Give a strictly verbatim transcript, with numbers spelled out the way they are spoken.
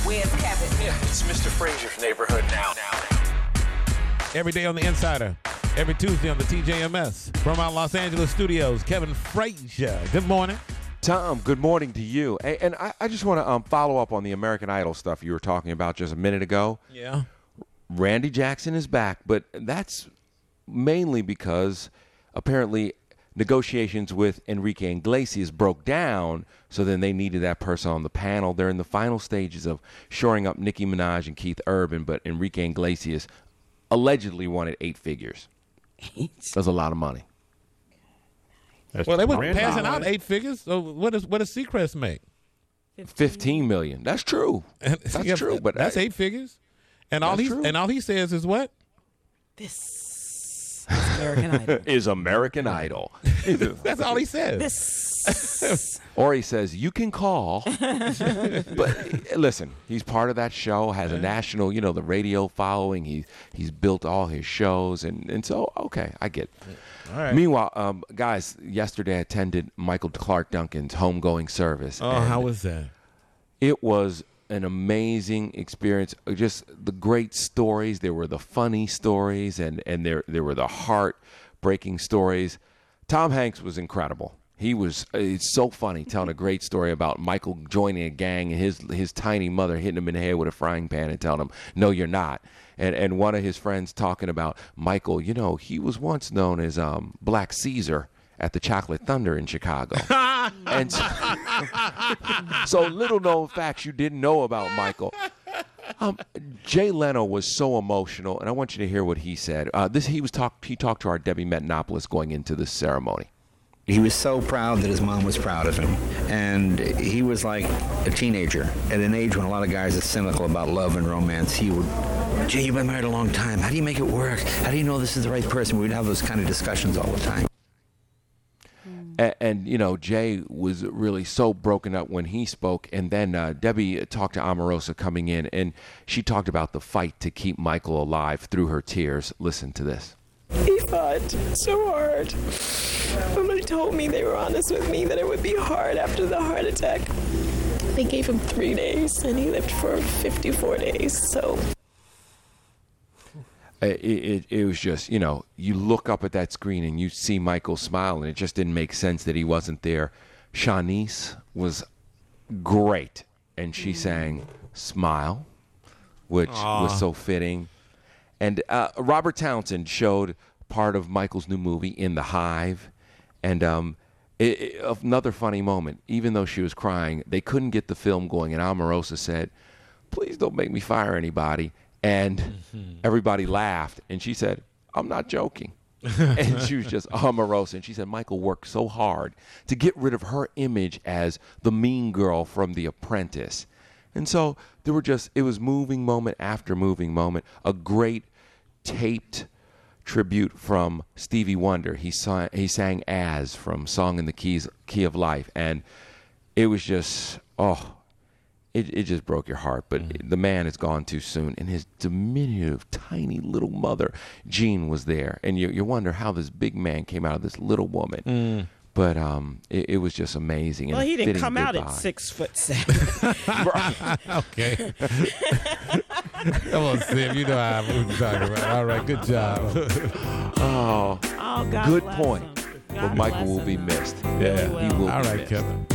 Where's Kevin? Yeah, it's Mister Frazier's neighborhood now. now. Every day on The Insider. Every Tuesday on the T J M S. From our Los Angeles studios, Kevin Frazier. Good morning. Tom, good morning to you. And, and I, I just want to um, follow up on the American Idol stuff you were talking about just a minute ago. Yeah. Randy Jackson is back, but that's mainly because apparently negotiations with Enrique Iglesias broke down, so then they needed that person on the panel. They're in the final stages of shoring up Nicki Minaj and Keith Urban, but Enrique Iglesias allegedly wanted eight figures. That's a lot of money. That's well, they were passing out eight figures. So what does what does Seacrest make? Fifteen million. That's true. That's yeah, true. But that's I, eight figures. And all he true. and all he says is what? This is American Idol. is American Idol. That's all he says. This. Or he says, you can call. But listen, he's part of that show, has a national, you know, the radio following. He, he's built all his shows. And, and so, okay, I get it. All right. Meanwhile, um, guys, yesterday I attended Michael Clark Duncan's homegoing service. Oh, how was that? It was an amazing experience. Just the great stories. There were the funny stories, and, and there, there were the heart-breaking stories. Tom Hanks was incredible. He was it's so funny telling a great story about Michael joining a gang and his his tiny mother hitting him in the head with a frying pan and telling him, no, you're not. And and one of his friends talking about Michael, you know, he was once known as um, Black Caesar at the Chocolate Thunder in Chicago. And so, so little known facts you didn't know about Michael. Um, Jay Leno was so emotional, and I want you to hear what he said. Uh, this he was talk he talked to our Debbie Metanopoulos going into this ceremony. He was so proud that his mom was proud of him. And he was like a teenager at an age when a lot of guys are cynical about love and romance. He would, Jay, you've been married a long time. How do you make it work? How do you know this is the right person? We'd have those kind of discussions all the time. And, and you know, Jay was really so broken up when he spoke. And then uh, Debbie talked to Omarosa coming in, and she talked about the fight to keep Michael alive through her tears. Listen to this. He fought so hard. Somebody told me, they were honest with me, that it would be hard after the heart attack. They gave him three days, and he lived for fifty-four days, so. It, it, it was just, you know, you look up at that screen and you see Michael smile, and it just didn't make sense that he wasn't there. Shanice was great, and she sang Smile, which Aww. was so fitting. And uh, Robert Townsend showed part of Michael's new movie, In the Hive. And um, it, it, another funny moment, even though she was crying, they couldn't get the film going. And Omarosa said, please don't make me fire anybody. And mm-hmm. everybody laughed. And she said, I'm not joking. And she was just Omarosa. And she said, Michael worked so hard to get rid of her image as the mean girl from The Apprentice. And so there were just, it was moving moment after moving moment. A great taped tribute from Stevie Wonder. He sang, he sang As from Song in the Keys, Key of Life. And it was just, oh, it, it just broke your heart. But mm. the man is gone too soon. And his diminutive, tiny little mother, Jean, was there. And you, you wonder how this big man came out of this little woman. Mm. But um, it, it was just amazing. Well, and he didn't come goodbye. out at six foot seven. Okay. Come on, Sim. You know how I'm talking about. All right, good job. oh, oh God good bless point. him. But Michael will be missed. Yeah, he will. All be right, missed. Kevin.